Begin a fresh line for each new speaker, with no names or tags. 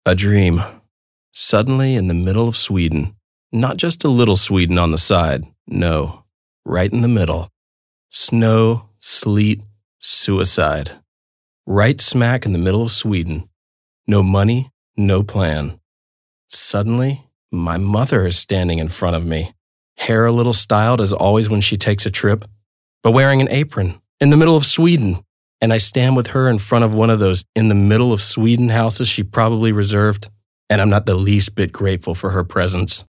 A dream. Suddenly in the middle of Sweden. Not just a little Sweden on the side. No, right in the middle. Snow, sleet, suicide. Right smack in the middle of Sweden. No money, no plan. Suddenly, my mother is standing in front of me. Hair a little styled as always when she takes a trip, but wearing an apron in the middle of Sweden. And I stand with her in front of one of those in the middle of Sweden houses she probably reserved, and I'm not the least bit grateful for her presence.